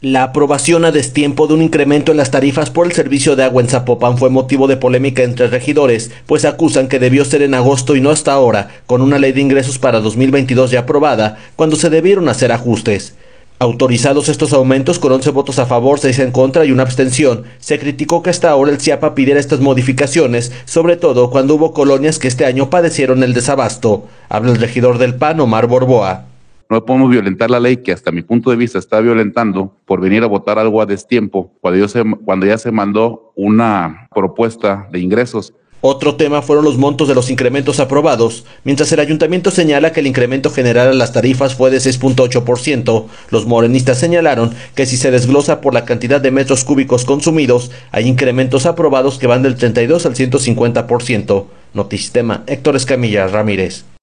La aprobación a destiempo de un incremento en las tarifas por el servicio de agua en Zapopan fue motivo de polémica entre regidores, pues acusan que debió ser en agosto y no hasta ahora, con una ley de ingresos para 2022 ya aprobada, cuando se debieron hacer ajustes. Autorizados estos aumentos con 11 votos a favor, 6 en contra y una abstención, se criticó que hasta ahora el CIAPA pidiera estas modificaciones, sobre todo cuando hubo colonias que este año padecieron el desabasto. Habla el regidor del PAN, Omar Borboa. No podemos violentar la ley que hasta mi punto de vista está violentando por venir a votar algo a destiempo cuando ya se mandó una propuesta de ingresos. Otro tema fueron los montos de los incrementos aprobados. Mientras el ayuntamiento señala que el incremento general a las tarifas fue de 6.8%, los morenistas señalaron que si se desglosa por la cantidad de metros cúbicos consumidos, hay incrementos aprobados que van del 32 al 150%. Notisistema, Héctor Escamilla Ramírez.